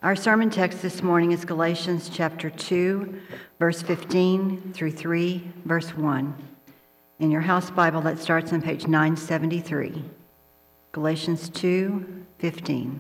Our sermon text this morning is Galatians chapter 2, verse 15 through 3, verse 1. In your house Bible, that starts on page 973. Galatians 2:15.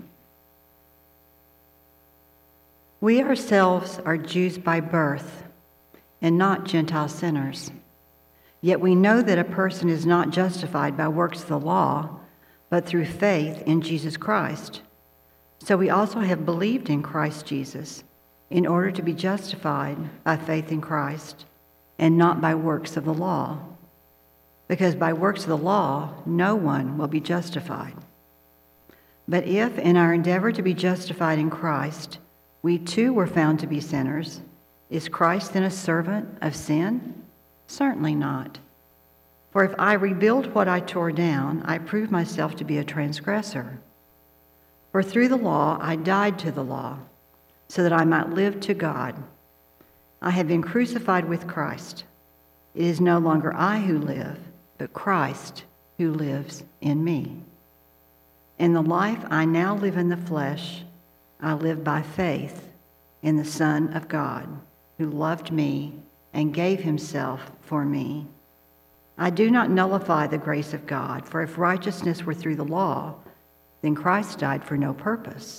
We ourselves are Jews by birth and not Gentile sinners. Yet we know that a person is not justified by works of the law, but through faith in Jesus Christ. So we also have believed in Christ Jesus in order to be justified by faith in Christ and not by works of the law. Because by works of the law, no one will be justified. But if in our endeavor to be justified in Christ, we too were found to be sinners, is Christ then a servant of sin? Certainly not. For if I rebuild what I tore down, I prove myself to be a transgressor. For through the law I died to the law, so that I might live to God. I have been crucified with Christ. It is no longer I who live, but Christ who lives in me. In the life I now live in the flesh, I live by faith in the Son of God, who loved me and gave himself for me. I do not nullify the grace of God, for if righteousness were through the law, then Christ died for no purpose.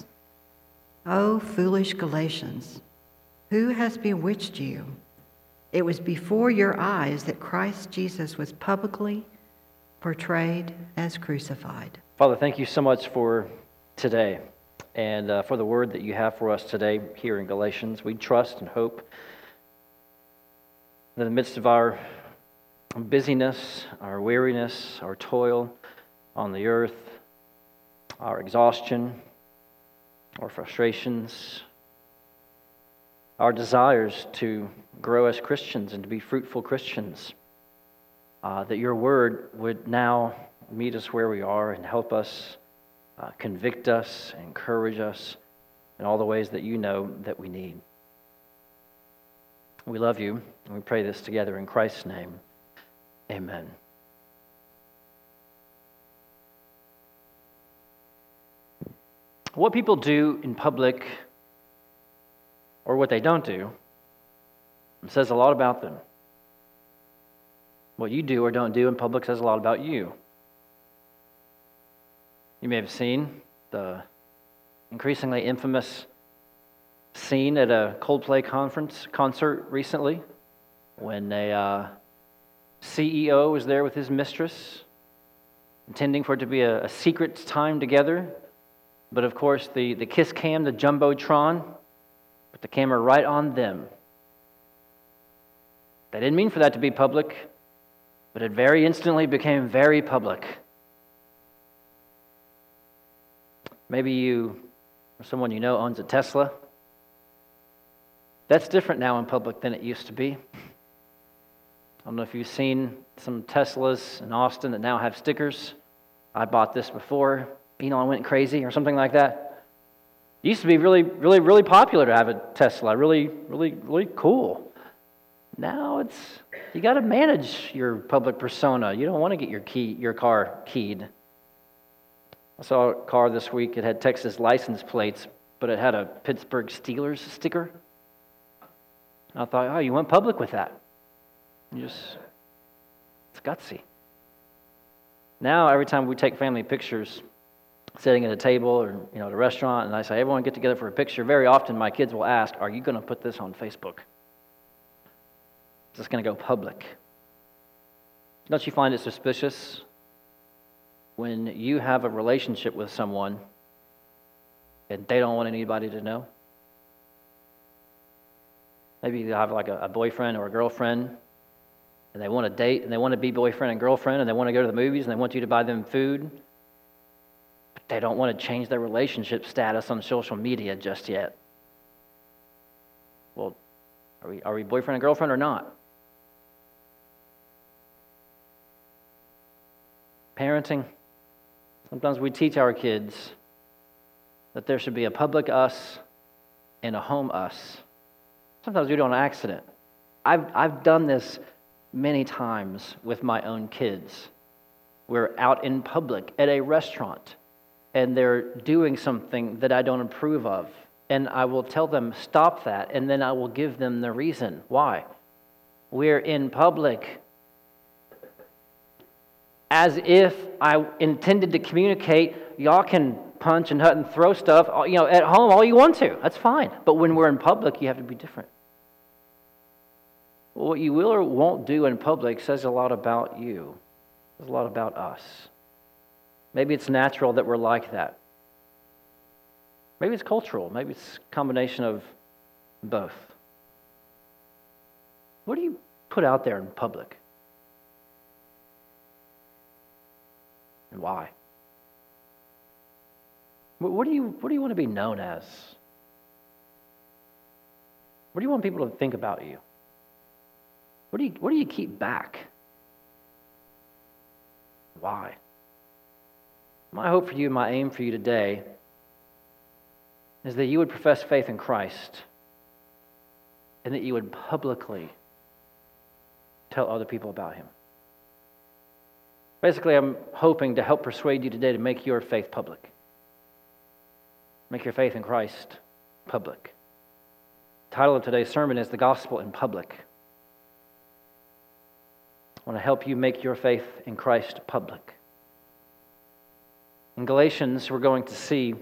O foolish Galatians, who has bewitched you? It was before your eyes that Christ Jesus was publicly portrayed as crucified. Father, thank you so much for today and for the word that you have for us today here in Galatians. We trust and hope that in the midst of our busyness, our weariness, our toil on the earth, our exhaustion, our frustrations, our desires to grow as Christians and to be fruitful Christians, that your word would now meet us where we are and help us, convict us, encourage us in all the ways that you know that we need. We love you, and we pray this together in Christ's name. Amen. What people do in public, or what they don't do, says a lot about them. What you do or don't do in public says a lot about you. You may have seen the increasingly infamous scene at a Coldplay concert recently when a CEO was there with his mistress, intending for it to be a secret time together. But of course, the kiss cam, the Jumbotron, put the camera right on them. They didn't mean for that to be public, but it very instantly became very public. Maybe you or someone you know owns a Tesla. That's different now in public than it used to be. I don't know if you've seen some Teslas in Austin that now have stickers. I bought this before. Elon went crazy or something like that. It used to be really, really, really popular to have a Tesla. Really, really, really cool. Now you got to manage your public persona. You don't want to get your car keyed. I saw a car this week. It had Texas license plates, but it had a Pittsburgh Steelers sticker. And I thought, oh, you went public with that. It's gutsy. Now, every time we take family pictures, sitting at a table or at a restaurant, and I say, everyone get together for a picture, very often my kids will ask, are you going to put this on Facebook? Is this going to go public? Don't you find it suspicious when you have a relationship with someone and they don't want anybody to know? Maybe you have like a boyfriend or a girlfriend, and they want to date, and they want to be boyfriend and girlfriend, and they want to go to the movies, and they want you to buy them food. They don't want to change their relationship status on social media just yet. Well, are we boyfriend and girlfriend or not? Parenting. Sometimes we teach our kids that there should be a public us and a home us. Sometimes we do it on accident. I've done this many times with my own kids. We're out in public at a restaurant, and they're doing something that I don't approve of. and I will tell them, stop that, and then I will give them the reason. Why? We're in public. As if I intended to communicate, y'all can punch and hut and throw stuff, at home all you want to. That's fine. But when we're in public, you have to be different. What you will or won't do in public says a lot about you. Says a lot about us. Maybe it's natural that we're like that. Maybe it's cultural. Maybe it's a combination of both. What do you put out there in public? And why? What do you want to be known as? What do you want people to think about you? What do you keep back? Why? My hope for you, my aim for you today is that you would profess faith in Christ and that you would publicly tell other people about Him. Basically, I'm hoping to help persuade you today to make your faith public. Make your faith in Christ public. The title of today's sermon is The Gospel in Public. I want to help you make your faith in Christ public. In Galatians, we're going to see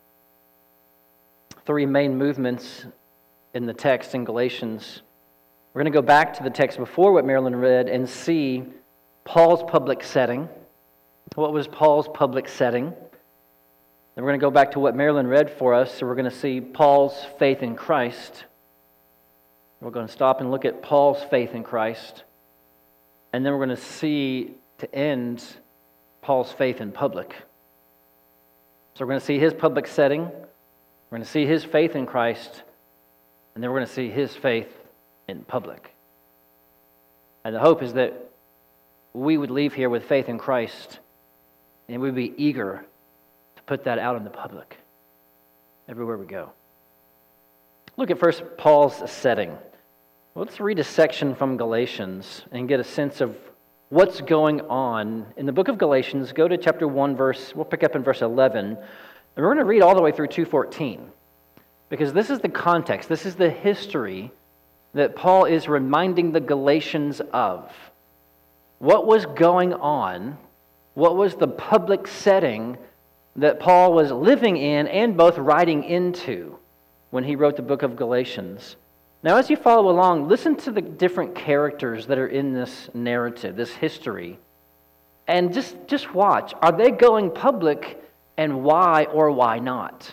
three main movements in the text in Galatians. We're going to go back to the text before what Marilyn read and see Paul's public setting. What was Paul's public setting? Then we're going to go back to what Marilyn read for us, so we're going to see Paul's faith in Christ. We're going to stop and look at Paul's faith in Christ. And then we're going to see, to end, Paul's faith in public. So we're going to see his public setting, we're going to see his faith in Christ, and then we're going to see his faith in public. And the hope is that we would leave here with faith in Christ, and we'd be eager to put that out in the public, everywhere we go. Look at first Paul's setting. Let's read a section from Galatians and get a sense of what's going on in the book of Galatians. Go to chapter 1, we'll pick up in verse 11, and we're going to read all the way through 2:14, because this is the context, this is the history that Paul is reminding the Galatians of. What was going on? What was the public setting that Paul was living in and both writing into when he wrote the book of Galatians? Now, as you follow along, listen to the different characters that are in this narrative, this history, and just watch. Are they going public, and why or why not?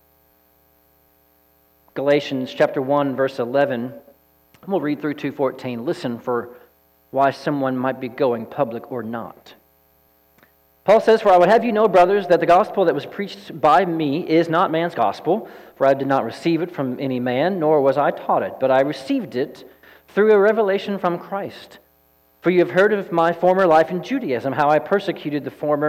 Galatians chapter 1, verse 11. We'll read through 2:14. Listen for why someone might be going public or not. Paul says, "For I would have you know, brothers, that the gospel that was preached by me is not man's gospel, for I did not receive it from any man, nor was I taught it, but I received it through a revelation from Christ. For you have heard of my former life in Judaism, how I persecuted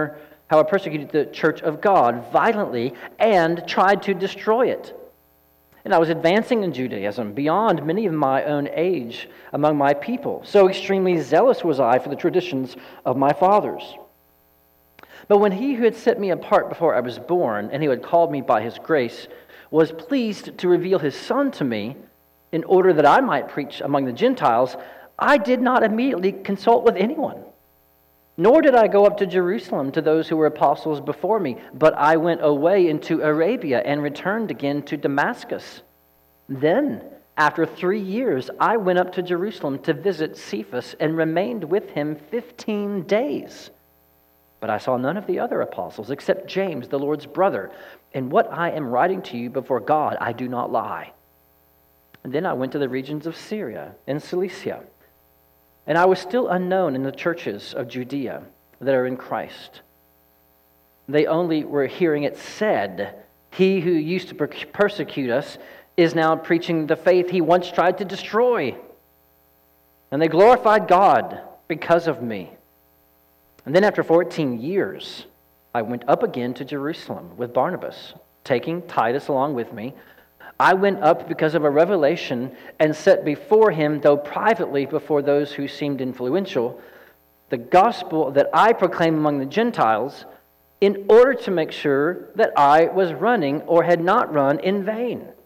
the church of God violently and tried to destroy it. And I was advancing in Judaism beyond many of my own age among my people. So extremely zealous was I for the traditions of my fathers. But when he who had set me apart before I was born, and who had called me by his grace, was pleased to reveal his Son to me, in order that I might preach among the Gentiles, I did not immediately consult with anyone. Nor did I go up to Jerusalem to those who were apostles before me, but I went away into Arabia and returned again to Damascus. Then, after 3 years, I went up to Jerusalem to visit Cephas and remained with him 15 days. But I saw none of the other apostles except James, the Lord's brother. And what I am writing to you before God, I do not lie. And then I went to the regions of Syria and Cilicia. And I was still unknown in the churches of Judea that are in Christ. They only were hearing it said, he who used to persecute us is now preaching the faith he once tried to destroy. And they glorified God because of me. And then after 14 years, I went up again to Jerusalem with Barnabas, taking Titus along with me. I went up because of a revelation and set before him, though privately before those who seemed influential, the gospel that I proclaim among the Gentiles, in order to make sure that I was running or had not run in vain.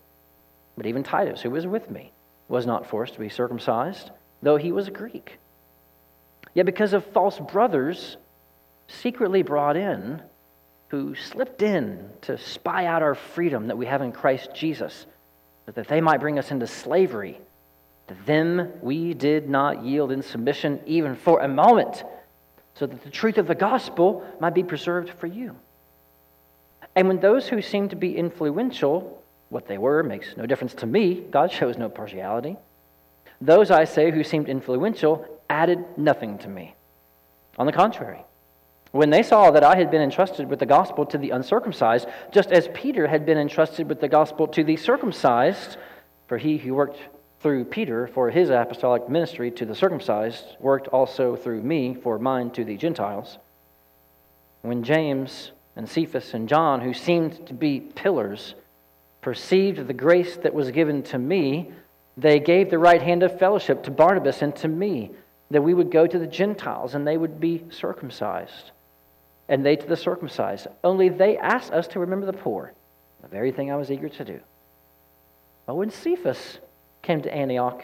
But even Titus, who was with me, was not forced to be circumcised, though he was a Greek. Yet because of false brothers secretly brought in, who slipped in to spy out our freedom that we have in Christ Jesus, so that they might bring us into slavery, to them we did not yield in submission even for a moment, so that the truth of the gospel might be preserved for you. And when those who seemed to be influential, what they were makes no difference to me, God shows no partiality. Those, I say, who seemed influential added nothing to me. On the contrary, when they saw that I had been entrusted with the gospel to the uncircumcised, just as Peter had been entrusted with the gospel to the circumcised, for he who worked through Peter for his apostolic ministry to the circumcised worked also through me for mine to the Gentiles. When James and Cephas and John, who seemed to be pillars, perceived the grace that was given to me, they gave the right hand of fellowship to Barnabas and to me, that we would go to the Gentiles and they would be circumcised, and they to the circumcised. Only they asked us to remember the poor, the very thing I was eager to do. But when Cephas came to Antioch,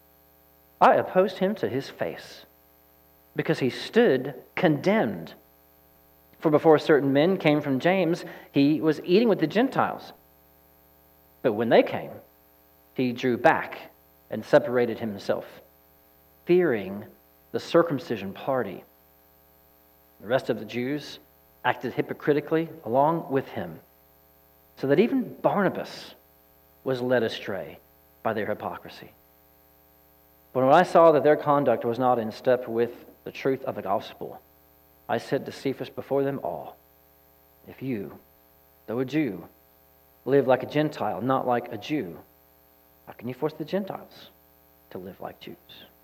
I opposed him to his face, because he stood condemned. For before certain men came from James, he was eating with the Gentiles. But when they came, he drew back and separated himself, fearing the circumcision party. The rest of the Jews acted hypocritically along with him, so that even Barnabas was led astray by their hypocrisy. But when I saw that their conduct was not in step with the truth of the gospel, I said to Cephas before them all, if you, though a Jew, live like a Gentile, not like a Jew, how can you force the Gentiles to live like Jews?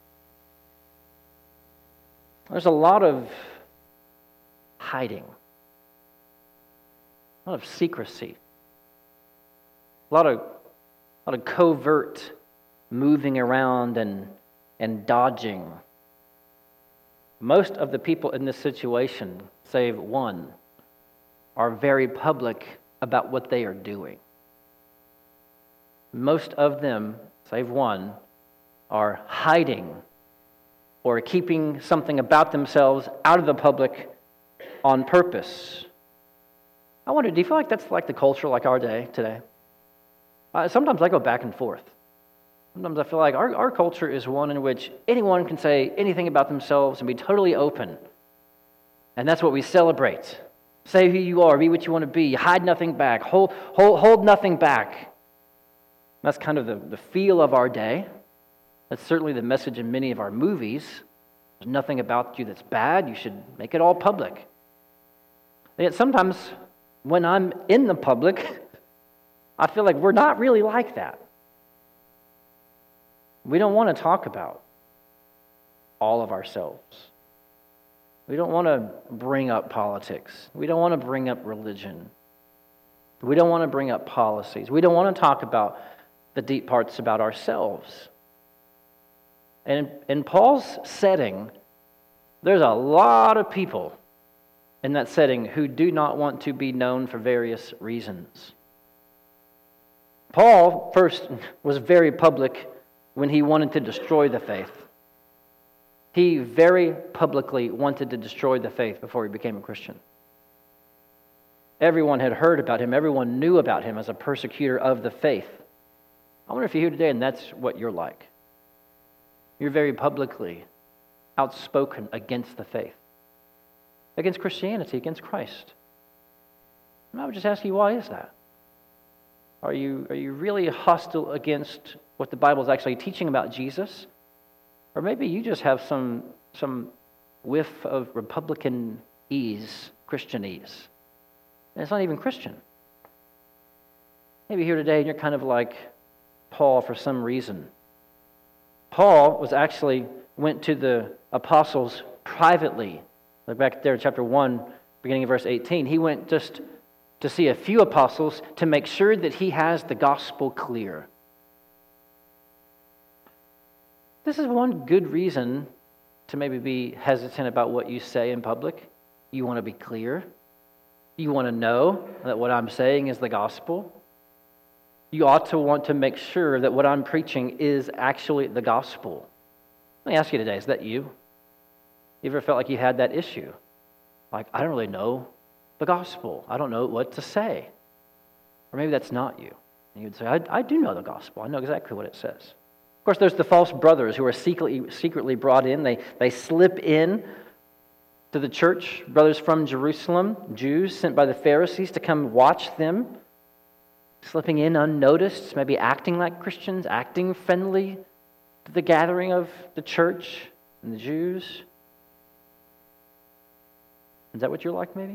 There's a lot of hiding, a lot of secrecy, a lot of covert moving around and dodging. Most of the people in this situation, save one, are very public about what they are doing. Most of them, save one, are hiding or keeping something about themselves out of the public on purpose. I wonder, do you feel like that's like the culture, like our day today? Sometimes I go back and forth. Sometimes I feel like our culture is one in which anyone can say anything about themselves and be totally open. And that's what we celebrate. Say who you are, be what you want to be, hide nothing back, hold nothing back. That's kind of the feel of our day. That's certainly the message in many of our movies. There's nothing about you that's bad. You should make it all public. And yet sometimes when I'm in the public, I feel like we're not really like that. We don't want to talk about all of ourselves. We don't want to bring up politics. We don't want to bring up religion. We don't want to bring up policies. We don't want to talk about the deep parts about ourselves. And in Paul's setting, there's a lot of people in that setting who do not want to be known for various reasons. Paul first was very public when he wanted to destroy the faith. He very publicly wanted to destroy the faith before he became a Christian. Everyone had heard about him. Everyone knew about him as a persecutor of the faith. I wonder if you're here today and that's what you're like. You're very publicly outspoken against the faith, against Christianity, against Christ. And I would just ask you, why is that? Are you really hostile against what the Bible is actually teaching about Jesus? Or maybe you just have some whiff of Republican-ese, Christian-ese. And it's not even Christian. Maybe here today and you're kind of like Paul for some reason. Paul went to the apostles privately. Look back there in chapter 1, beginning of verse 18. He went just to see a few apostles to make sure that he has the gospel clear. This is one good reason to maybe be hesitant about what you say in public. You want to be clear. You want to know that what I'm saying is the gospel. you ought to want to make sure that what I'm preaching is actually the gospel. Let me ask you today, is that you? You ever felt like you had that issue? Like, I don't really know the gospel. I don't know what to say. Or maybe that's not you. And you'd say, I do know the gospel. I know exactly what it says. Of course, there's the false brothers who are secretly brought in. They slip in to the church, brothers from Jerusalem, Jews sent by the Pharisees to come watch them, slipping in unnoticed, maybe acting like Christians, acting friendly to the gathering of the church and the Jews. Is that what you're like, maybe?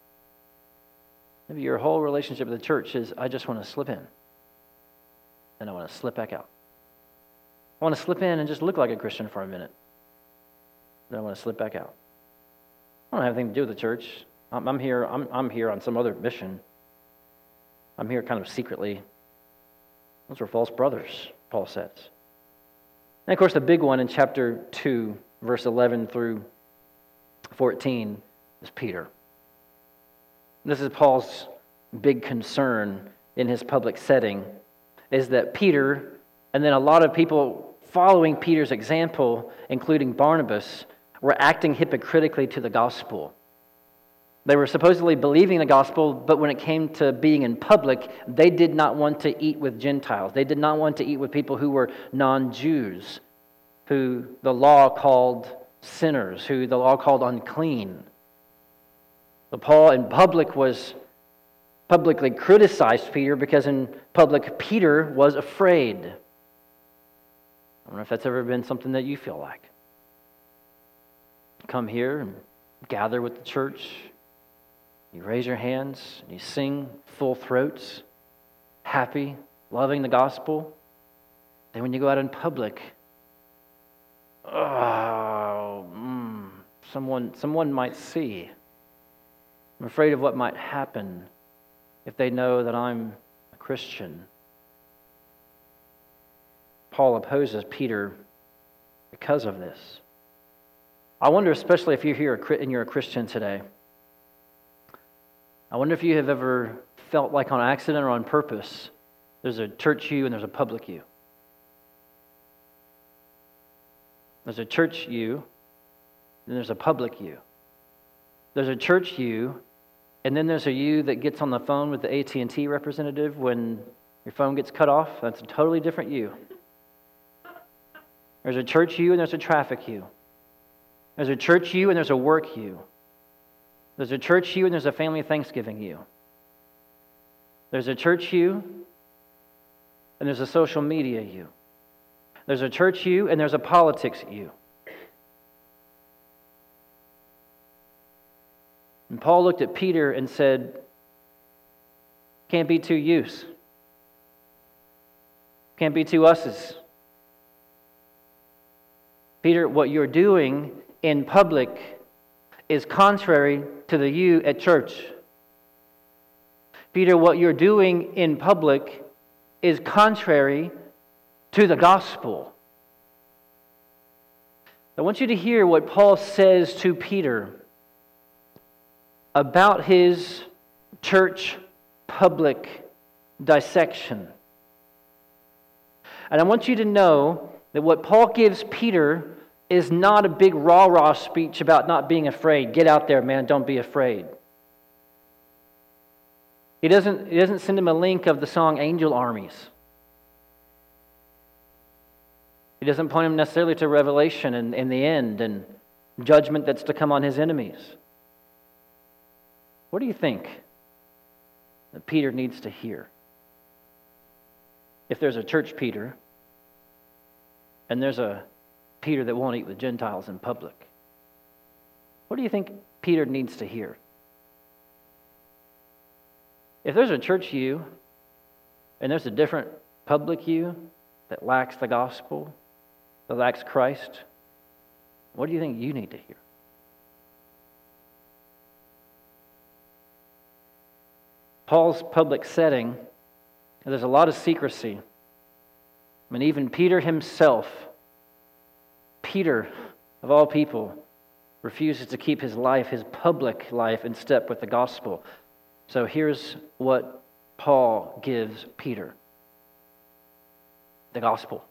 Maybe your whole relationship with the church is, I just want to slip in, and I want to slip back out. I want to slip in and just look like a Christian for a minute, then I want to slip back out. I don't have anything to do with the church. I'm here on some other mission. I'm here kind of secretly. Those were false brothers, Paul says. And of course, the big one in chapter 2, verse 11 through 14 is Peter. This is Paul's big concern in his public setting, is that Peter, and then a lot of people following Peter's example, including Barnabas, were acting hypocritically to the gospel. They were supposedly believing the gospel, but when it came to being in public, they did not want to eat with Gentiles. They did not want to eat with people who were non-Jews, who the law called sinners, who the law called unclean. But Paul in public publicly criticized Peter because in public Peter was afraid. I wonder if that's ever been something that you feel like. Come here and gather with the church. You raise your hands and you sing full throats, happy, loving the gospel. Then when you go out in public, someone might see. I'm afraid of what might happen if they know that I'm a Christian. Paul opposes Peter because of this. I wonder, especially if you're here and you're a Christian today, I wonder if you have ever felt like on accident or on purpose, there's a church you and there's a public you. There's a church you and there's a public you. There's a church you, and then there's a you that gets on the phone with the AT&T representative when your phone gets cut off. That's a totally different you. There's a church you and there's a traffic you. There's a church you and there's a work you. There's a church you and there's a family Thanksgiving you. There's a church you and there's a social media you. There's a church you and there's a politics you. And Paul looked at Peter and said, can't be two yous. Can't be two us's. Peter, what you're doing in public is contrary to the you at church. Peter, what you're doing in public is contrary to the gospel. I want you to hear what Paul says to Peter about his church public dissection. And I want you to know that what Paul gives Peter is not a big rah-rah speech about not being afraid. Get out there, man, don't be afraid. He doesn't send him a link of the song Angel Armies. He doesn't point him necessarily to Revelation and in the end and judgment that's to come on his enemies. What do you think that Peter needs to hear? If there's a church Peter, and there's a Peter that won't eat with Gentiles in public, what do you think Peter needs to hear? If there's a church you, and there's a different public you that lacks the gospel, that lacks Christ, what do you think you need to hear? Paul's public setting, there's a lot of secrecy. I mean, even Peter himself, Peter, of all people, refuses to keep his life, his public life, in step with the gospel. So here's what Paul gives Peter. the gospel.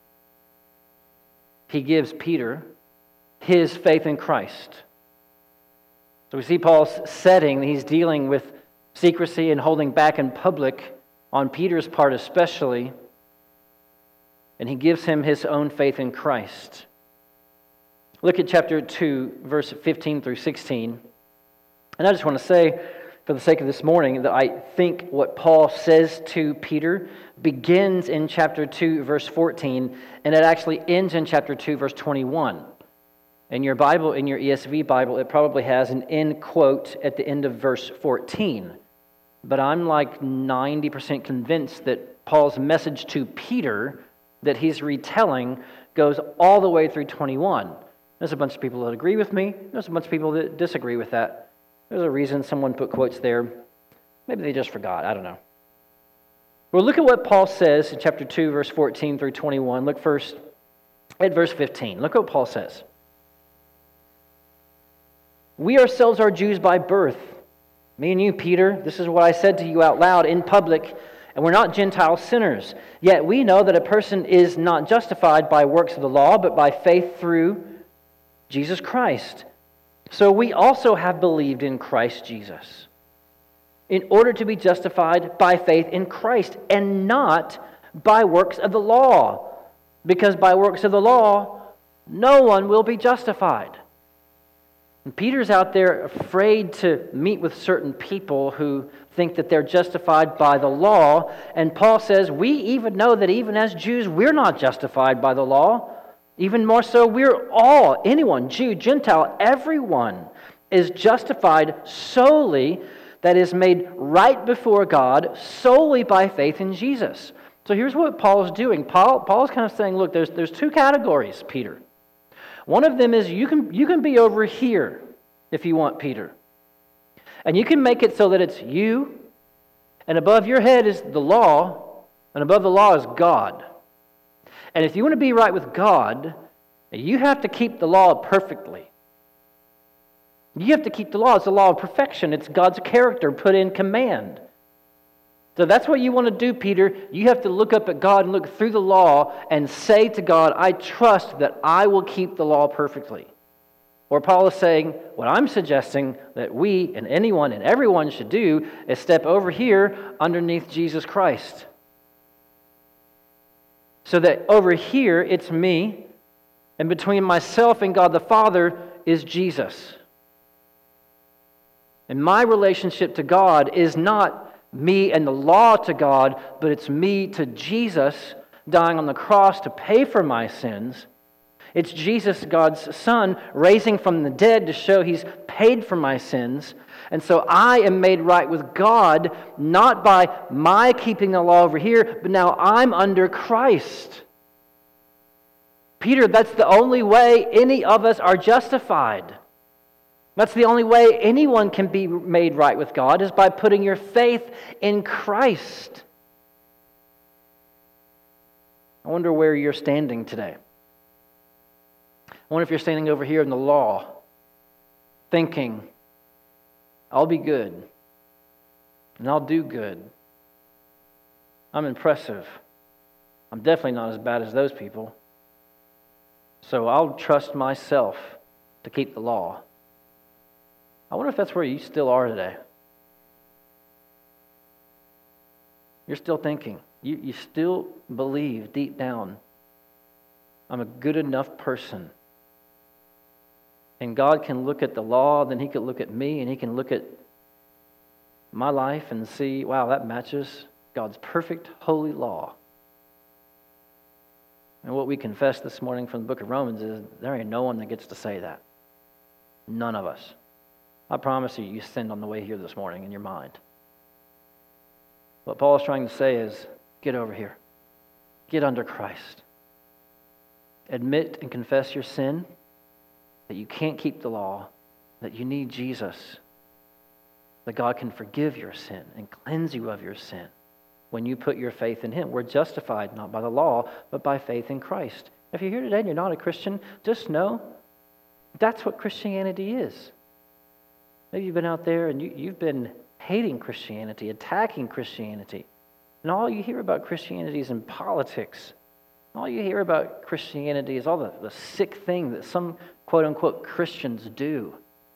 He gives Peter his faith in Christ. So we see Paul's setting. He's dealing with secrecy and holding back in public on Peter's part especially. And he gives him his own faith in Christ. Look at chapter 2, verse 15 through 16. And I just want to say, for the sake of this morning, that I think what Paul says to Peter begins in chapter 2, verse 14, and it actually ends in chapter 2, verse 21. In your Bible, in your ESV Bible, it probably has an end quote at the end of verse 14. But I'm like 90% convinced that Paul's message to Peter that he's retelling goes all the way through 21. There's a bunch of people that agree with me. There's a bunch of people that disagree with that. There's a reason someone put quotes there. Maybe they just forgot. I don't know. Well, look at what Paul says in chapter 2, verse 14 through 21. Look first at verse 15. Look what Paul says. We ourselves are Jews by birth. Me and you, Peter, this is what I said to you out loud in public, and we're not Gentile sinners. Yet we know that a person is not justified by works of the law, but by faith through Jesus Christ. So we also have believed in Christ Jesus, in order to be justified by faith in Christ, and not by works of the law, because by works of the law, no one will be justified. And Peter's out there afraid to meet with certain people who think that they're justified by the law. And Paul says, we even know that even as Jews, we're not justified by the law. Even more so, we're all, anyone, Jew, Gentile, everyone is justified solely, that is made right before God, solely by faith in Jesus. So here's what Paul's doing. Paul's kind of saying, look, there's two categories, Peter. One of them is you can be over here if you want, Peter. And you can make it so that it's you, and above your head is the law, and above the law is God. And if you want to be right with God, you have to keep the law perfectly. You have to keep the law. It's the law of perfection. It's God's character put in command. So that's what you want to do, Peter. You have to look up at God and look through the law and say to God, I trust that I will keep the law perfectly. Or Paul is saying, what I'm suggesting that we and anyone and everyone should do is step over here underneath Jesus Christ. So that over here it's me, and between myself and God the Father is Jesus. And my relationship to God is not me and the law to God, but it's me to Jesus dying on the cross to pay for my sins. It's Jesus, God's Son, raising from the dead to show He's paid for my sins. And so I am made right with God, not by my keeping the law over here, but now I'm under Christ. Peter, that's the only way any of us are justified. That's the only way anyone can be made right with God, is by putting your faith in Christ. I wonder where you're standing today. I wonder if you're standing over here in the law, thinking, I'll be good, and I'll do good. I'm impressive. I'm definitely not as bad as those people. So I'll trust myself to keep the law. I wonder if that's where you still are today. You're still thinking. You still believe deep down, I'm a good enough person. And God can look at the law, then He could look at me, and He can look at my life and see, wow, that matches God's perfect holy law. And what we confess this morning from the book of Romans is there ain't no one that gets to say that. None of us. I promise you sinned on the way here this morning in your mind. What Paul is trying to say is, get over here. Get under Christ. Admit and confess your sin, that you can't keep the law, that you need Jesus, that God can forgive your sin and cleanse you of your sin when you put your faith in Him. We're justified not by the law, but by faith in Christ. If you're here today and you're not a Christian, just know that's what Christianity is. Maybe you've been out there and you've been hating Christianity, attacking Christianity. And all you hear about Christianity is in politics. All you hear about Christianity is all the sick thing that some quote-unquote Christians do.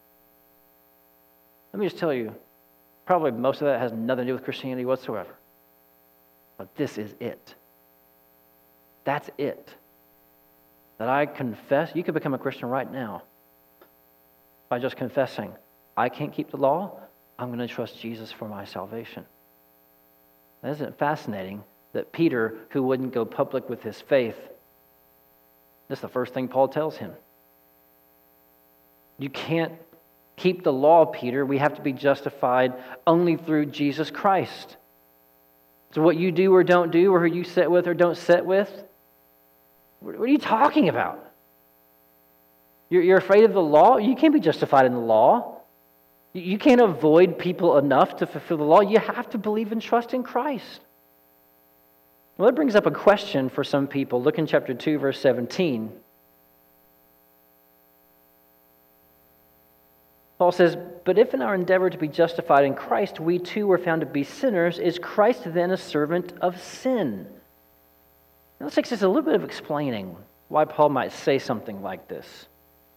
Let me just tell you, probably most of that has nothing to do with Christianity whatsoever. But this is it. That's it. That I confess, you could become a Christian right now by just confessing, I can't keep the law, I'm going to trust Jesus for my salvation. Isn't it fascinating that Peter, who wouldn't go public with his faith, this is the first thing Paul tells him. You can't keep the law, Peter. We have to be justified only through Jesus Christ. So what you do or don't do, or who you sit with or don't sit with, what are you talking about? You're afraid of the law? You can't be justified in the law. You can't avoid people enough to fulfill the law. You have to believe and trust in Christ. Well, that brings up a question for some people. Look in chapter 2, verse 17. Paul says, "But if in our endeavor to be justified in Christ, we too were found to be sinners, is Christ then a servant of sin?" Now, this takes us a little bit of explaining why Paul might say something like this.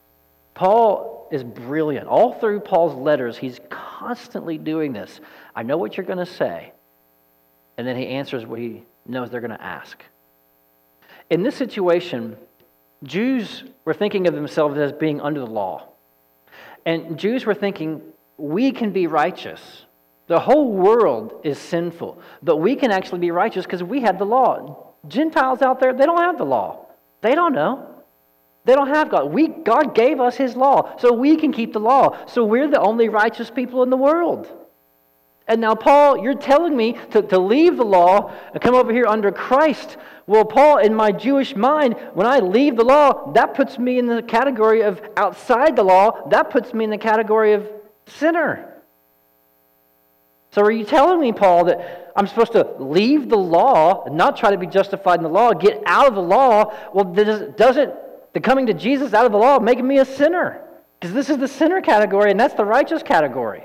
Paul is brilliant. All through Paul's letters, he's constantly doing this. I know what you're going to say. And then he answers what he knows they're going to ask. In this situation, Jews were thinking of themselves as being under the law. And Jews were thinking, we can be righteous. The whole world is sinful, but we can actually be righteous because we have the law. Gentiles out there, they don't have the law. They don't know. They don't have God. God gave us His law, so we can keep the law. So we're the only righteous people in the world. And now, Paul, you're telling me to leave the law and come over here under Christ. Well, Paul, in my Jewish mind, when I leave the law, that puts me in the category of outside the law. That puts me in the category of sinner. So are you telling me, Paul, that I'm supposed to leave the law and not try to be justified in the law, get out of the law? Well, doesn't the coming to Jesus out of the law make me a sinner? Because this is the sinner category and that's the righteous category.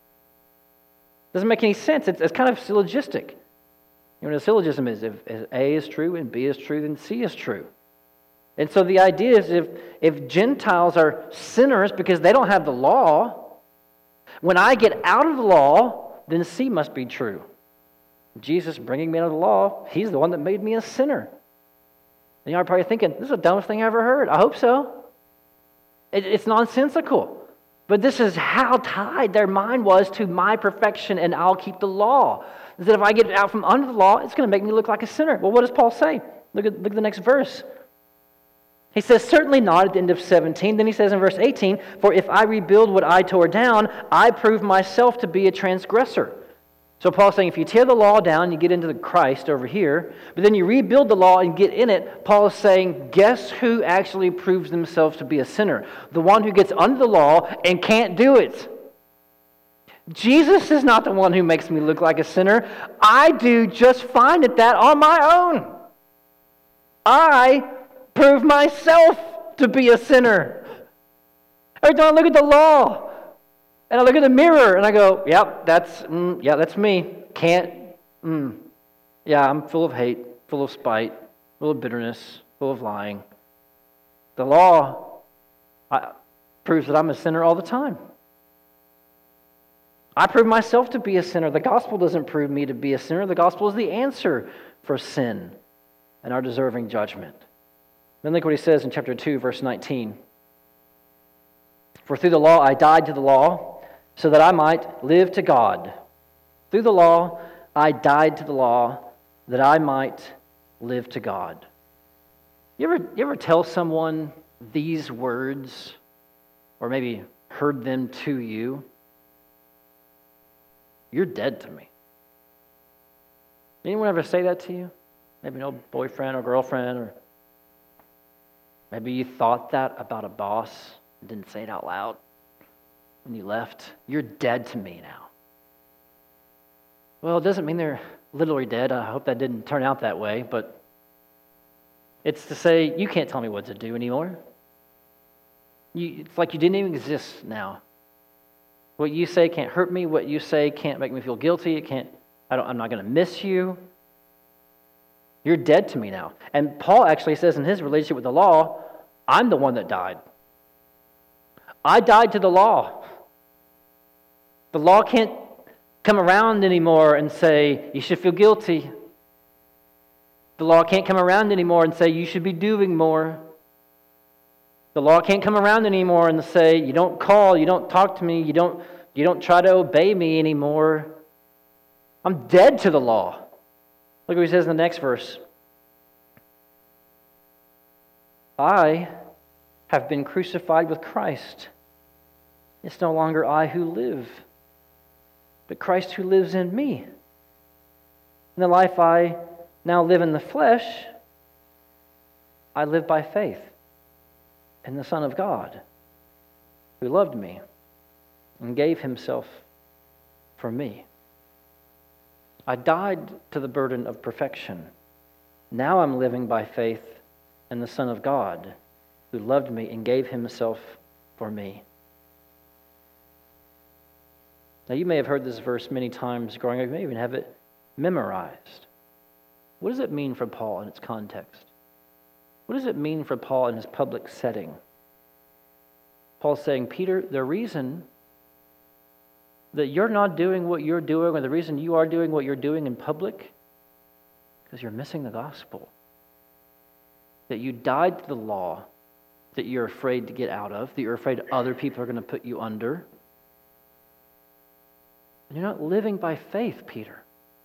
Doesn't make any sense. It's kind of syllogistic. You know what a syllogism is? If A is true and B is true, then C is true. And so the idea is if Gentiles are sinners because they don't have the law, when I get out of the law, then C must be true. Jesus bringing me out of the law, He's the one that made me a sinner. And you're probably thinking, this is the dumbest thing I ever heard. I hope so. It's nonsensical. But this is how tied their mind was to my perfection and I'll keep the law. That if I get out from under the law, it's going to make me look like a sinner. Well, what does Paul say? Look at the next verse. He says, certainly not at the end of 17. Then he says in verse 18, for if I rebuild what I tore down, I prove myself to be a transgressor. So Paul's saying if you tear the law down, you get into the Christ over here, but then you rebuild the law and get in it, Paul is saying, guess who actually proves themselves to be a sinner? The one who gets under the law and can't do it. Jesus is not the one who makes me look like a sinner. I do just fine at that on my own. I prove myself to be a sinner. Every time I look at the law, and I look at the mirror and I go, yep, that's me. Yeah, I'm full of hate, full of spite, full of bitterness, full of lying. The law proves that I'm a sinner all the time. I prove myself to be a sinner. The gospel doesn't prove me to be a sinner. The gospel is the answer for sin and our deserving judgment. Then look what he says in chapter 2, verse 19. For through the law I died to the law, so that I might live to God. Through the law, I died to the law, that I might live to God. You ever tell someone these words, or maybe heard them to you? You're dead to me. Anyone ever say that to you? Maybe no boyfriend or girlfriend, or maybe you thought that about a boss and didn't say it out loud. When you left, you're dead to me now. Well, it doesn't mean they're literally dead. I hope that didn't turn out that way, but it's to say, you can't tell me what to do anymore. It's like you didn't even exist now. What you say can't hurt me. What you say can't make me feel guilty. I'm not going to miss you. You're dead to me now. And Paul actually says in his relationship with the law, I'm the one that died. I died to the law. The law can't come around anymore and say, you should feel guilty. The law can't come around anymore and say, you should be doing more. The law can't come around anymore and say, you don't call, you don't talk to me, you don't try to obey me anymore. I'm dead to the law. Look what he says in the next verse. I have been crucified with Christ. It's no longer I who live, but Christ who lives in me. In the life I now live in the flesh, I live by faith in the Son of God, who loved me and gave himself for me. I died to the burden of perfection. Now I'm living by faith in the Son of God, who loved me and gave himself for me. Now you may have heard this verse many times growing up. You may even have it memorized. What does it mean for Paul in its context? What does it mean for Paul in his public setting? Paul's saying, Peter, the reason that you're not doing what you're doing, or the reason you are doing what you're doing in public, because you're missing the gospel. That you died to the law that you're afraid to get out of, that you're afraid other people are going to put you under. And you're not living by faith, Peter.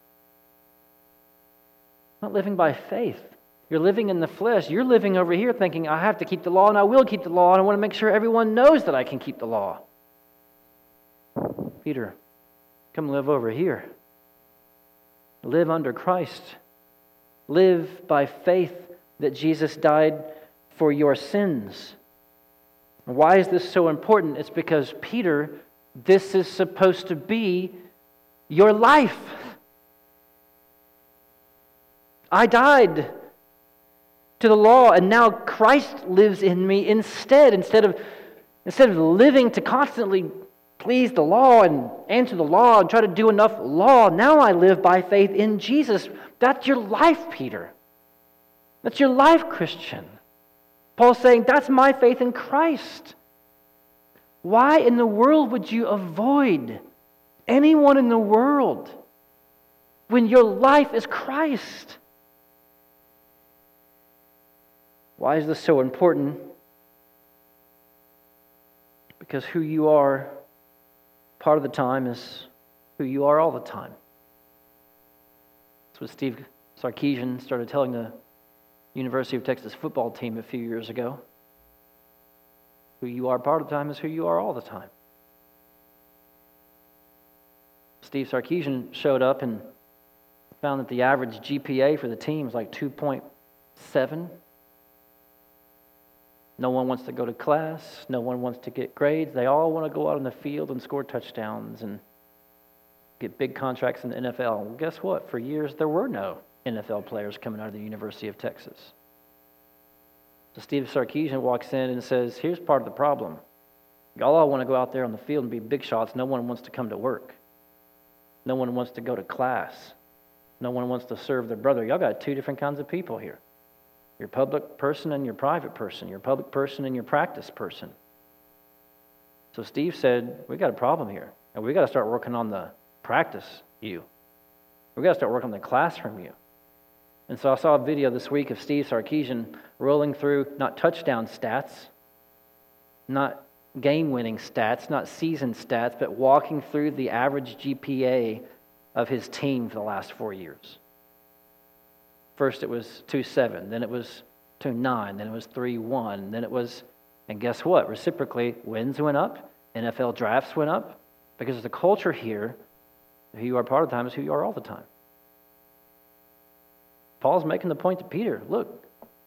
Not living by faith. You're living in the flesh. You're living over here thinking, I have to keep the law, and I will keep the law, and I want to make sure everyone knows that I can keep the law. Peter, come live over here. Live under Christ. Live by faith that Jesus died for your sins. Why is this so important? It's because, Peter, this is supposed to be your life. I died to the law, and now Christ lives in me instead of living to constantly please the law and answer the law and try to do enough law. Now I live by faith in Jesus. That's your life, Peter. That's your life, Christian. Paul's saying, that's my faith in Christ. Why in the world would you avoid anyone in the world when your life is Christ? Why is this so important? Because who you are part of the time is who you are all the time. That's what Steve Sarkisian started telling the University of Texas football team a few years ago. Who you are part of the time is who you are all the time. Steve Sarkisian showed up and found that the average GPA for the team is like 2.7. No one wants to go to class. No one wants to get grades. They all want to go out on the field and score touchdowns and get big contracts in the NFL. Well, guess what? For years, there were no NFL players coming out of the University of Texas. So Steve Sarkisian walks in and says, here's part of the problem. Y'all all want to go out there on the field and be big shots. No one wants to come to work. No one wants to go to class. No one wants to serve their brother. Y'all got two different kinds of people here. Your public person and your private person. Your public person and your practice person. So Steve said, we got a problem here. And we got to start working on the practice you. We got to start working on the classroom you. And so I saw a video this week of Steve Sarkisian rolling through not touchdown stats, not game-winning stats, not season stats, but walking through the average GPA of his team for the last 4 years. First it was 2.7, then it was 2.9, then it was 3.1, then it was, and guess what? Reciprocally, wins went up, NFL drafts went up, because the culture here, who you are part of the time is who you are all the time. Paul's making the point to Peter, look,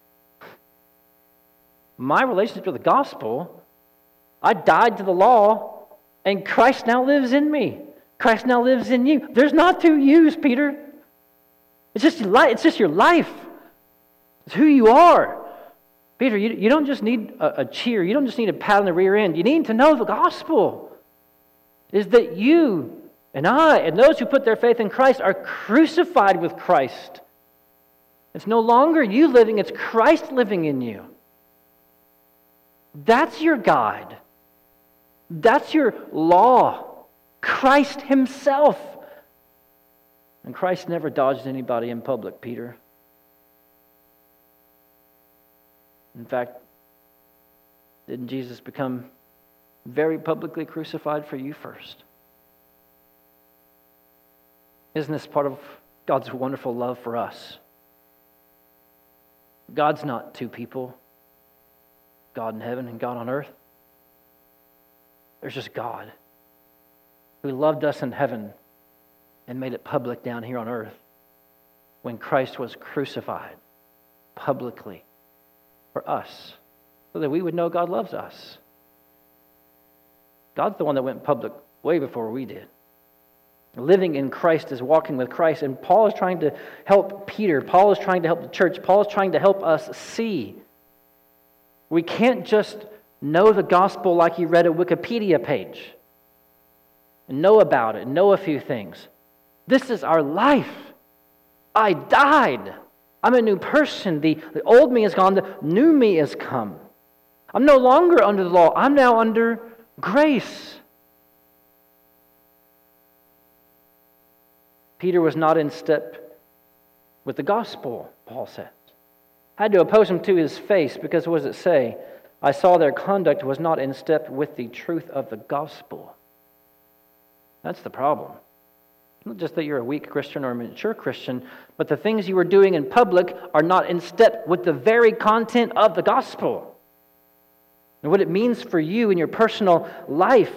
my relationship to the gospel, I died to the law, and Christ now lives in me. Christ now lives in you. There's not two yous, Peter. It's just your life. It's who you are. Peter, you don't just need a cheer. You don't just need a pat on the rear end. You need to know the gospel is that you and I and those who put their faith in Christ are crucified with Christ. It's no longer you living, it's Christ living in you. That's your guide. That's your law. Christ himself. And Christ never dodged anybody in public, Peter. In fact, didn't Jesus become very publicly crucified for you first? Isn't this part of God's wonderful love for us? God's not two people, God in heaven and God on earth. There's just God who loved us in heaven and made it public down here on earth when Christ was crucified publicly for us so that we would know God loves us. God's the one that went public way before we did. Living in Christ is walking with Christ. And Paul is trying to help Peter. Paul is trying to help the church. Paul is trying to help us see. We can't just know the gospel like you read a Wikipedia page and know about it, know a few things. This is our life. I died. I'm a new person. The old me is gone. The new me has come. I'm no longer under the law. I'm now under grace. Peter was not in step with the gospel, Paul says. I had to oppose him to his face because what does it say? I saw their conduct was not in step with the truth of the gospel. That's the problem. Not just that you're a weak Christian or a mature Christian, but the things you are doing in public are not in step with the very content of the gospel and what it means for you in your personal life.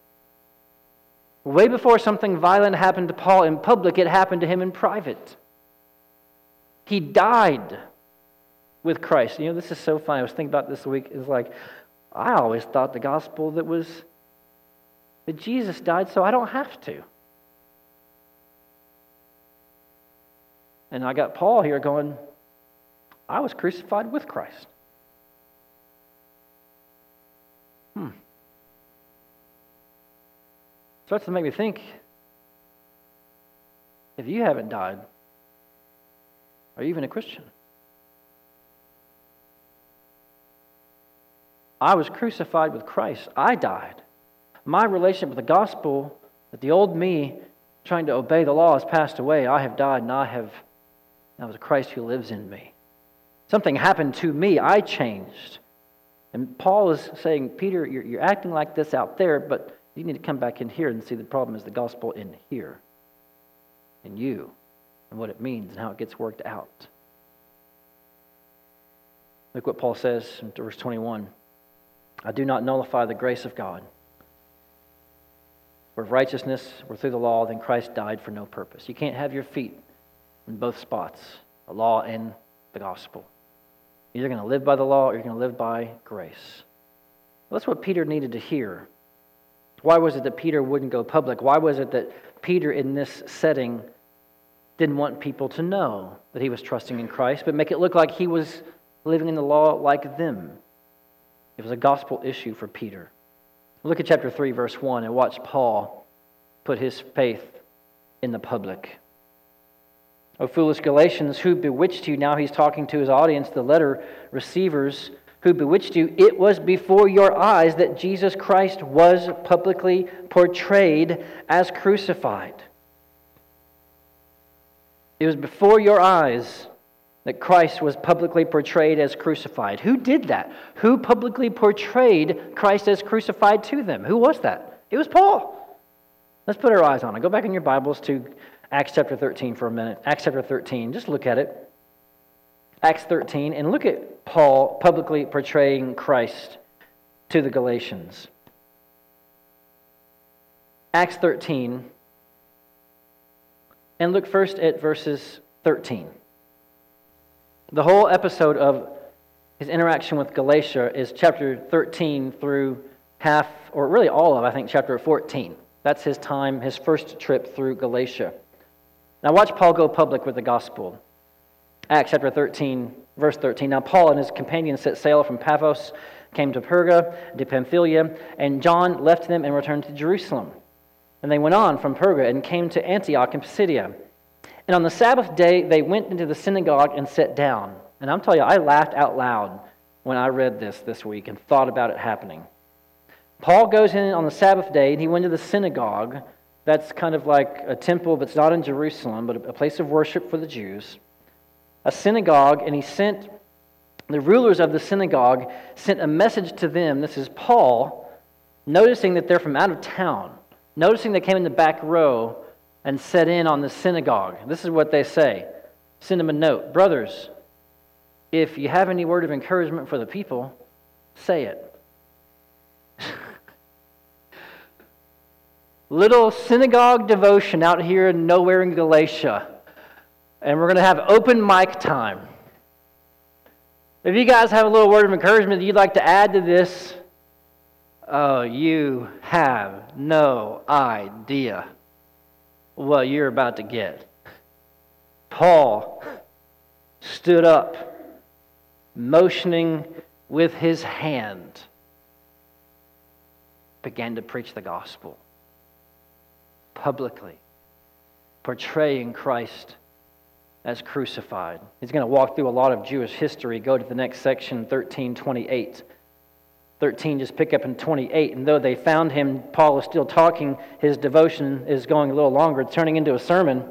Way before something violent happened to Paul in public, it happened to him in private. He died with Christ. You know, this is so funny. I was thinking about this week. It's like, I always thought the gospel that Jesus died so I don't have to. And I got Paul here going, I was crucified with Christ. Starts to make me think, if you haven't died, are you even a Christian? I was crucified with Christ. I died. My relationship with the gospel, that the old me trying to obey the law has passed away. I have died, and now it's Christ who lives in me. Something happened to me. I changed. And Paul is saying, Peter, you're acting like this out there, but you need to come back in here and see the problem is the gospel in here, in you, and what it means and how it gets worked out. Look what Paul says in verse 21. I do not nullify the grace of God. For if righteousness were through the law, then Christ died for no purpose. You can't have your feet in both spots, the law and the gospel. You're either going to live by the law or you're going to live by grace. Well, that's what Peter needed to hear. Why was it that Peter wouldn't go public? Why was it that Peter in this setting didn't want people to know that he was trusting in Christ, but make it look like he was living in the law like them? It was a gospel issue for Peter. Look at chapter 3, verse 1, and watch Paul put his faith in the public. O foolish Galatians, who bewitched you? Now he's talking to his audience, the letter receivers. Who bewitched you? It was before your eyes that Jesus Christ was publicly portrayed as crucified. It was before your eyes that Christ was publicly portrayed as crucified. Who did that? Who publicly portrayed Christ as crucified to them? Who was that? It was Paul. Let's put our eyes on it. Go back in your Bibles to Acts chapter 13 for a minute. Acts chapter 13. Just look at it. Acts 13, and look at Paul publicly portraying Christ to the Galatians. Acts 13, and look first at verses 13. The whole episode of his interaction with Galatia is chapter 13 through half, or really all of, I think, chapter 14. That's his time, his first trip through Galatia. Now watch Paul go public with the gospel. Acts chapter 13, verse 13. Now Paul and his companions set sail from Paphos, came to Perga, to Pamphylia, and John left them and returned to Jerusalem. And they went on from Perga and came to Antioch in Pisidia. And on the Sabbath day, they went into the synagogue and sat down. And I'm telling you, I laughed out loud when I read this week and thought about it happening. Paul goes in on the Sabbath day, and he went to the synagogue. That's kind of like a temple that's not in Jerusalem, but a place of worship for the Jews. A synagogue, and he sent, the rulers of the synagogue sent a message to them. This is Paul, noticing that they're from out of town, noticing they came in the back row and set in on the synagogue. This is what they say. Send them a note. Brothers, if you have any word of encouragement for the people, say it. Little synagogue devotion out here nowhere in Galatia. And we're going to have open mic time. If you guys have a little word of encouragement that you'd like to add to this, oh, you have no idea what you're about to get. Paul stood up, motioning with his hand, began to preach the gospel publicly, portraying Christ as crucified. He's going to walk through a lot of Jewish history. Go to the next section, 13:28. 13, just pick up in 28. And though they found him, Paul is still talking. His devotion is going a little longer, turning into a sermon.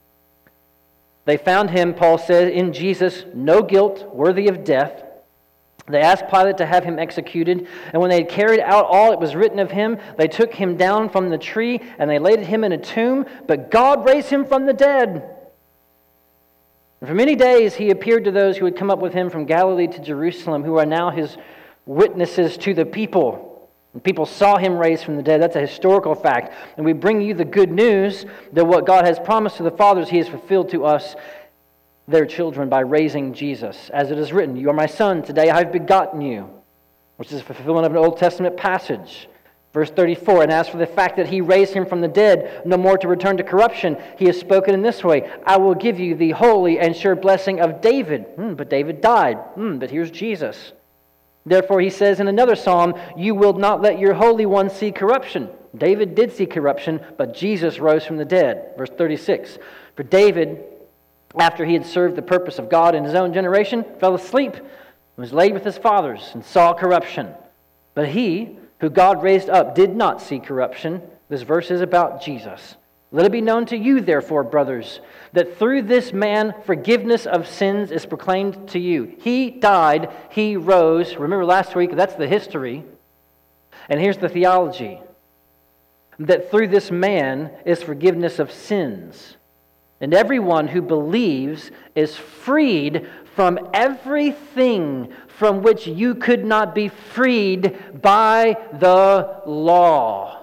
They found him, Paul says, in Jesus, no guilt, worthy of death. They asked Pilate to have him executed, and when they had carried out all that was written of him, they took him down from the tree, and they laid him in a tomb, but God raised him from the dead. And for many days he appeared to those who had come up with him from Galilee to Jerusalem, who are now his witnesses to the people. And people saw him raised from the dead. That's a historical fact. And we bring you the good news that what God has promised to the fathers, he has fulfilled to us, their children, by raising Jesus. As it is written, you are my son, today I have begotten you, which is a fulfillment of an Old Testament passage. Verse 34, and as for the fact that he raised him from the dead, no more to return to corruption, he has spoken in this way, I will give you the holy and sure blessing of David. But David died. But here's Jesus. Therefore he says in another psalm, you will not let your Holy One see corruption. David did see corruption, but Jesus rose from the dead. Verse 36, for David, after he had served the purpose of God in his own generation, fell asleep and was laid with his fathers and saw corruption. But he, who God raised up, did not see corruption. This verse is about Jesus. Let it be known to you, therefore, brothers, that through this man forgiveness of sins is proclaimed to you. He died, he rose. Remember last week, that's the history. And here's the theology. That through this man is forgiveness of sins. And everyone who believes is freed from everything from which you could not be freed by the law.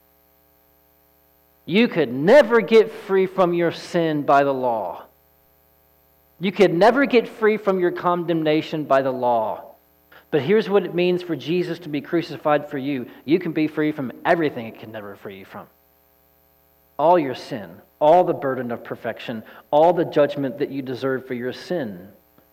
You could never get free from your sin by the law. You could never get free from your condemnation by the law. But here's what it means for Jesus to be crucified for you. You can be free from everything it can never free you from. All your sin, all the burden of perfection, all the judgment that you deserve for your sin.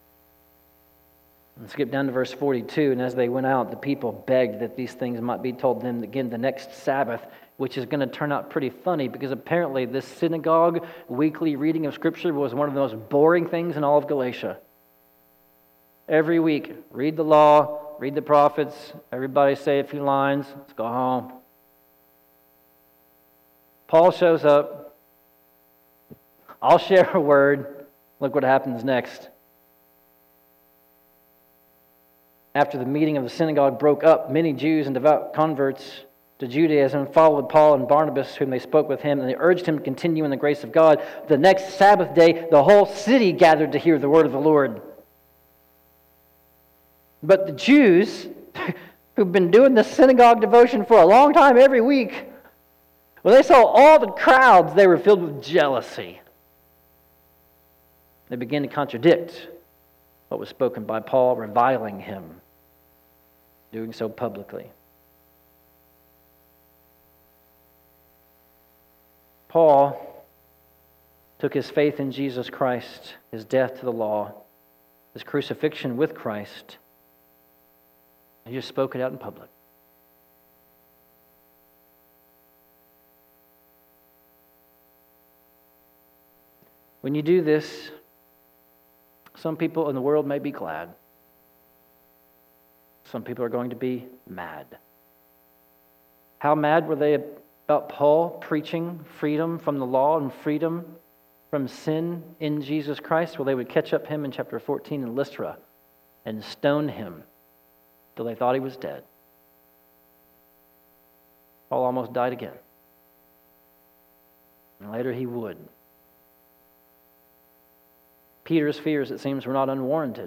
Let's skip down to verse 42. And as they went out, the people begged that these things might be told them again the next Sabbath, which is going to turn out pretty funny because apparently this synagogue weekly reading of Scripture was one of the most boring things in all of Galatia. Every week, read the law, read the prophets, everybody say a few lines, let's go home. Paul shows up. I'll share a word. Look what happens next. After the meeting of the synagogue broke up, many Jews and devout converts to Judaism followed Paul and Barnabas, whom they spoke with him, and they urged him to continue in the grace of God. The next Sabbath day, the whole city gathered to hear the word of the Lord. But the Jews, who've been doing the synagogue devotion for a long time every week, when they saw all the crowds, they were filled with jealousy. They began to contradict what was spoken by Paul, reviling him, doing so publicly. Paul took his faith in Jesus Christ, his death to the law, his crucifixion with Christ, and he just spoke it out in public. When you do this, some people in the world may be glad. Some people are going to be mad. How mad were they about Paul preaching freedom from the law and freedom from sin in Jesus Christ? Well, they would catch up him in chapter 14 in Lystra and stone him till they thought he was dead. Paul almost died again. And later he would. Peter's fears, it seems, were not unwarranted.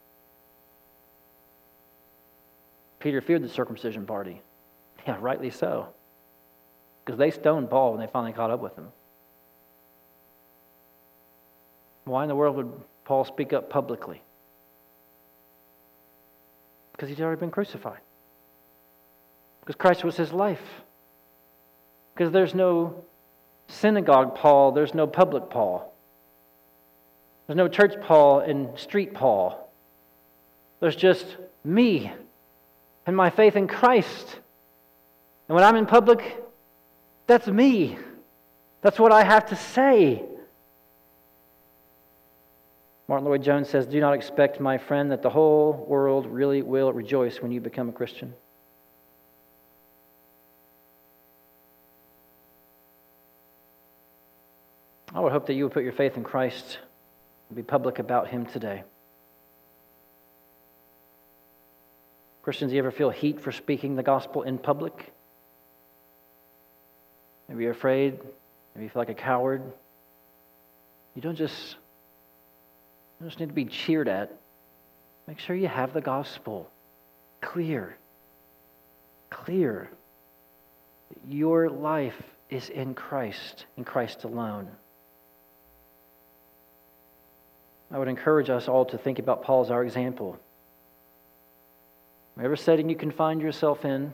Peter feared the circumcision party. Yeah, rightly so. Because they stoned Paul when they finally caught up with him. Why in the world would Paul speak up publicly? Because he'd already been crucified. Because Christ was his life. Because there's no synagogue Paul, there's no public Paul. There's no church Paul and street Paul. There's just me and my faith in Christ. And when I'm in public, that's me. That's what I have to say. Martin Lloyd-Jones says, "Do not expect, my friend, that the whole world really will rejoice when you become a Christian." I would hope that you would put your faith in Christ and be public about Him today. Christians, do you ever feel heat for speaking the gospel in public? Maybe you're afraid. Maybe you feel like a coward. You don't just need to be cheered at. Make sure you have the gospel clear. Your life is in Christ alone. I would encourage us all to think about Paul as our example. Whatever setting you can find yourself in,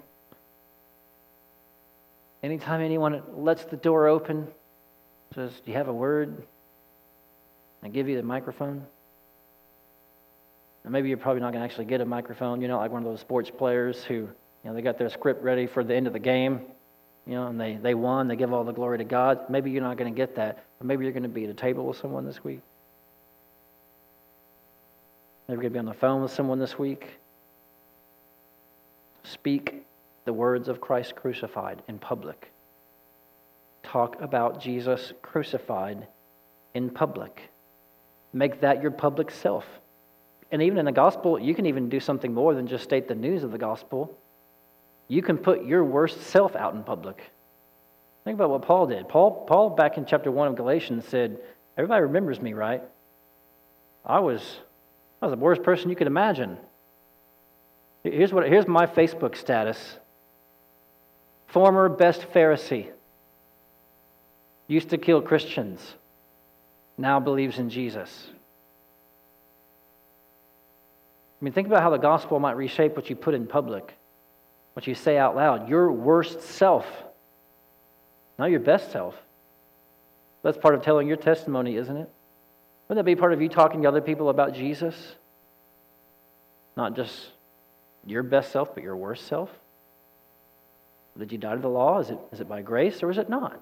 anytime anyone lets the door open, says, "Do you have a word?" and give you the microphone. And maybe you're probably not going to actually get a microphone. You're not like one of those sports players who, they got their script ready for the end of the game, and they won, they give all the glory to God. Maybe you're not going to get that, but maybe you're going to be at a table with someone this week. Maybe you're going to be on the phone with someone this week. Speak the words of Christ crucified in public. Talk about Jesus crucified in public. Make that your public self. And even in the gospel, you can even do something more than just state the news of the gospel. You can put your worst self out in public. Think about what Paul did. Paul back in chapter 1 of Galatians said, "Everybody remembers me, right? I was the worst person you could imagine. Here's my Facebook status. Former best Pharisee. Used to kill Christians. Now believes in Jesus." Think about how the gospel might reshape what you put in public, what you say out loud. Your worst self, not your best self. That's part of telling your testimony, isn't it? Wouldn't that be part of you talking to other people about Jesus? Not just your best self, but your worst self? Did you die to the law? Is it by grace or is it not?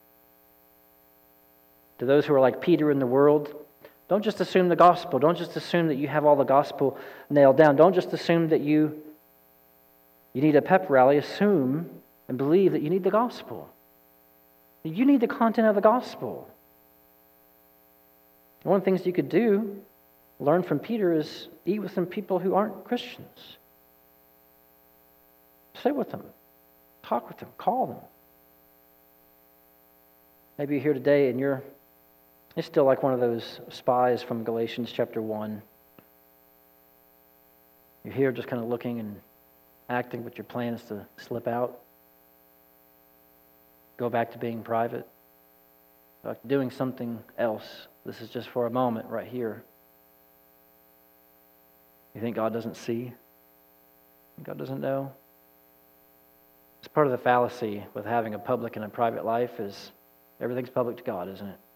To those who are like Peter in the world, don't just assume the gospel. Don't just assume that you have all the gospel nailed down. Don't just assume that you need a pep rally. Assume and believe that you need the gospel. You need the content of the gospel. One of the things you could do, learn from Peter, is eat with some people who aren't Christians. Sit with them. Talk with them. Call them. Maybe you're here today and you're still like one of those spies from Galatians chapter 1. You're here just kind of looking and acting, but your plan is to slip out. Go back to being private. Back to doing something else. This is just for a moment right here. You think God doesn't see? God doesn't know? It's part of the fallacy with having a public and a private life is everything's public to God, isn't it?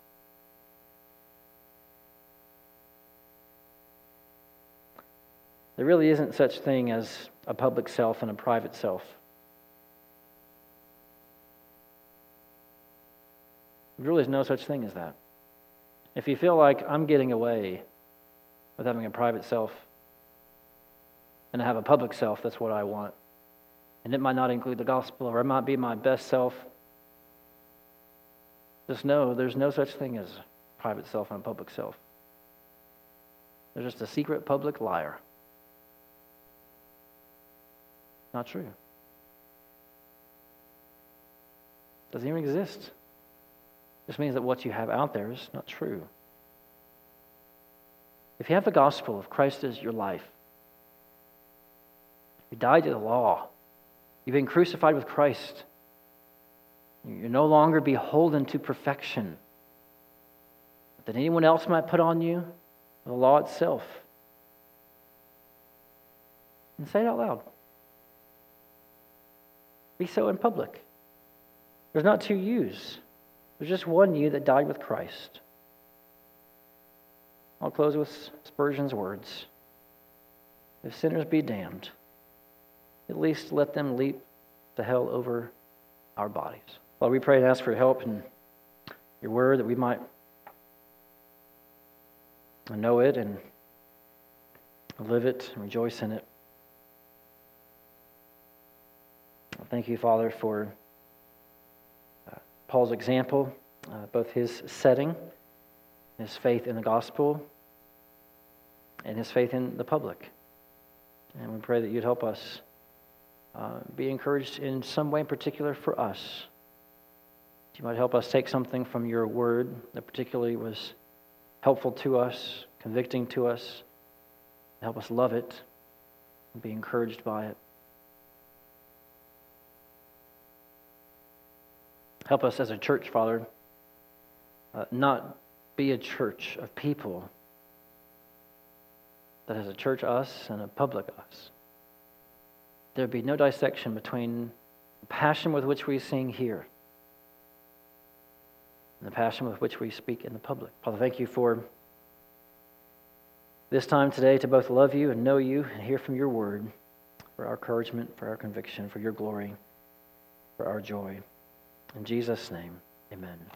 There really isn't such thing as a public self and a private self. There really is no such thing as that. If you feel like I'm getting away with having a private self and I have a public self, that's what I want. And it might not include the gospel, or it might be my best self. Just know there's no such thing as a private self and a public self. They're just a secret public liar. Not true. Doesn't even exist. Just means that what you have out there is not true. If you have the gospel of Christ as your life, you died to the law, you've been crucified with Christ, you're no longer beholden to perfection that anyone else might put on you, the law itself. And say it out loud. Be so in public. There's not two yous. There's just one you that died with Christ. I'll close with Spurgeon's words. If sinners be damned, at least let them leap to hell over our bodies. Lord, we pray and ask for your help in your word, that we might know it and live it and rejoice in it. Thank you, Father, for Paul's example, both his setting, his faith in the gospel, and his faith in the public. And we pray that you'd help us be encouraged in some way in particular for us. That you might help us take something from your word that particularly was helpful to us, convicting to us, help us love it and be encouraged by it. Help us as a church, Father, not be a church of people that has a church us and a public us. There be no dissection between the passion with which we sing here and the passion with which we speak in the public. Father, thank you for this time today to both love you and know you and hear from your word, for our encouragement, for our conviction, for your glory, for our joy. In Jesus' name, amen.